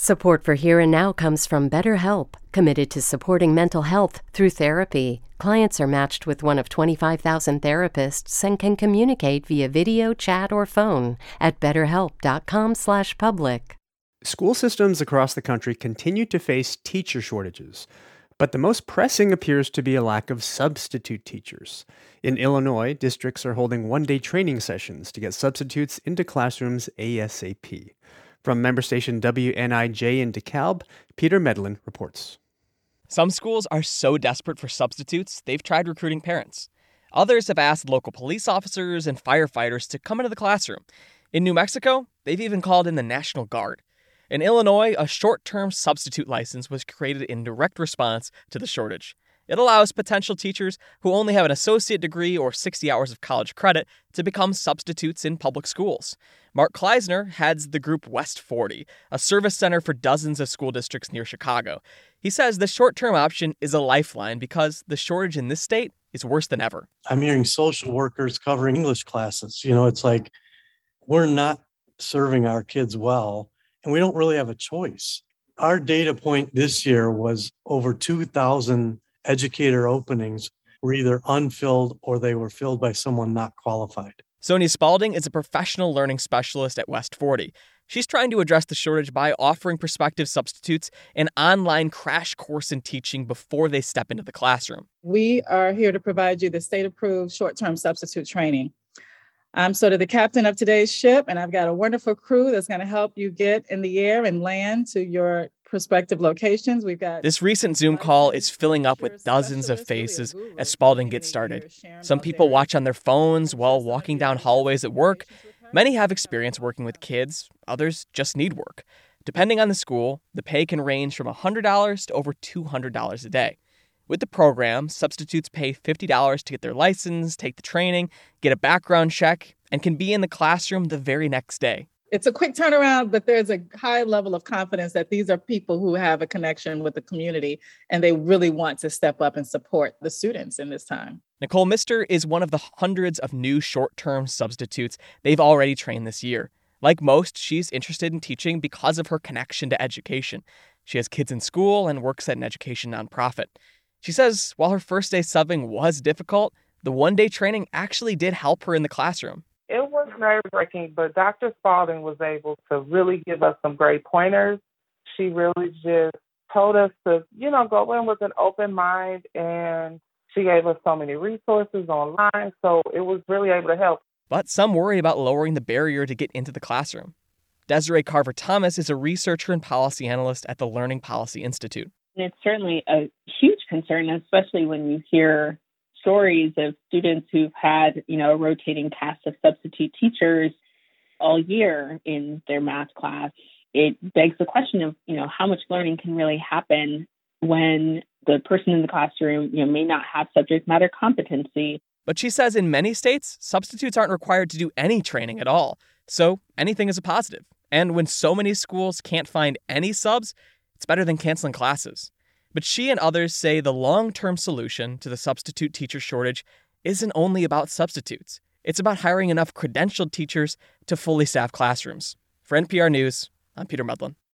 Support for Here and Now comes from BetterHelp, committed to supporting mental health through therapy. Clients are matched with one of 25,000 therapists and can communicate via video, chat, or phone at betterhelp.com/public. School systems across the country continue to face teacher shortages, but the most pressing appears to be a lack of substitute teachers. In Illinois, districts are holding one-day training sessions to get substitutes into classrooms ASAP. From member station WNIJ in DeKalb, Peter Medlin reports. Some schools are so desperate for substitutes, they've tried recruiting parents. Others have asked local police officers and firefighters to come into the classroom. In New Mexico, they've even called in the National Guard. In Illinois, a short-term substitute license was created in direct response to the shortage. It allows potential teachers who only have an associate degree or 60 hours of college credit to become substitutes in public schools. Mark Kleisner heads the group West 40, a service center for dozens of school districts near Chicago. He says the short-term option is a lifeline because the shortage in this state is worse than ever. I'm hearing social workers covering English classes. It's like we're not serving our kids well, and we don't really have a choice. Our data point this year was over 2,000 educator openings were either unfilled or they were filled by someone not qualified. Sonia Spalding is a professional learning specialist at West 40. She's trying to address the shortage by offering prospective substitutes an online crash course in teaching before they step into the classroom. We are here to provide you the state-approved short-term substitute training. I'm sort of the captain of today's ship, and I've got a wonderful crew that's going to help you get in the air and land to your prospective locations. We've got this recent Zoom call is filling up with dozens of faces as Spalding gets started. Some people watch on their phones while walking down hallways at work. Many have experience working with kids. Others just need work. Depending on the school, the pay can range from $100 to over $200 a day. With the program, substitutes pay $50 to get their license, take the training, get a background check, and can be in the classroom the very next day. It's a quick turnaround, but there's a high level of confidence that these are people who have a connection with the community and they really want to step up and support the students in this time. Nicole Mister is one of the hundreds of new short-term substitutes they've already trained this year. Like most, she's interested in teaching because of her connection to education. She has kids in school and works at an education nonprofit. She says while her first day subbing was difficult, the one-day training actually did help her in the classroom. It was nerve-wracking, but Dr. Spalding was able to really give us some great pointers. She really just told us to, go in with an open mind, and she gave us so many resources online, so it was really able to help. But some worry about lowering the barrier to get into the classroom. Desiree Carver-Thomas is a researcher and policy analyst at the Learning Policy Institute. It's certainly a huge concern, especially when you hear stories of students who've had, a rotating cast of substitute teachers all year in their math class. It begs the question of, how much learning can really happen when the person in the classroom, may not have subject matter competency. But she says in many states, substitutes aren't required to do any training at all. So anything is a positive. And when so many schools can't find any subs, it's better than canceling classes. But she and others say the long-term solution to the substitute teacher shortage isn't only about substitutes. It's about hiring enough credentialed teachers to fully staff classrooms. For NPR News, I'm Peter Medlin.